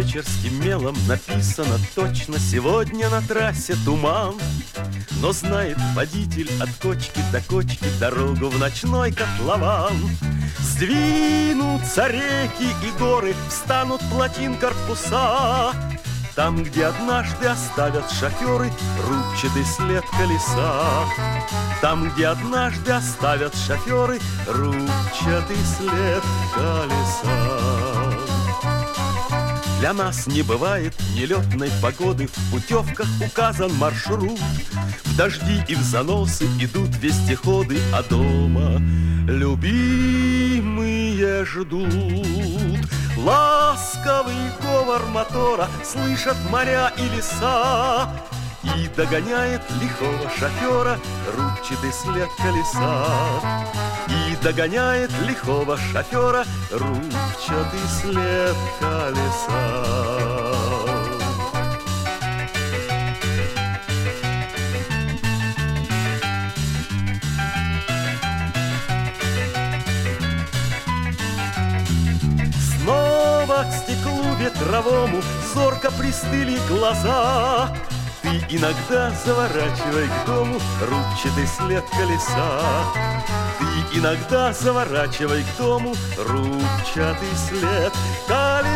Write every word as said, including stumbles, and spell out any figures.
диспетчерским мелом написано точно: сегодня на трассе туман. Но знает водитель от кочки до кочки дорогу в ночной котлован. Сдвинутся реки и горы, встанут плотин корпуса. Там, где однажды оставят шоферы рубчатый след колеса. Там, где однажды оставят шоферы рубчатый след колеса. Для нас не бывает нелетной погоды, в путевках указан маршрут. В дожди и в заносы идут вездеходы, а дома любимые ждут. Ласковый говор мотора слышат моря и леса, и догоняет лихого шофера рубчатый след колеса. И догоняет лихого шофера рубчатый след колеса. Снова к стеклу ветровому зорко пристыли глаза. Ты иногда заворачивай к дому рубчатый след колеса. Ты иногда заворачивай к дому рубчатый след колеса.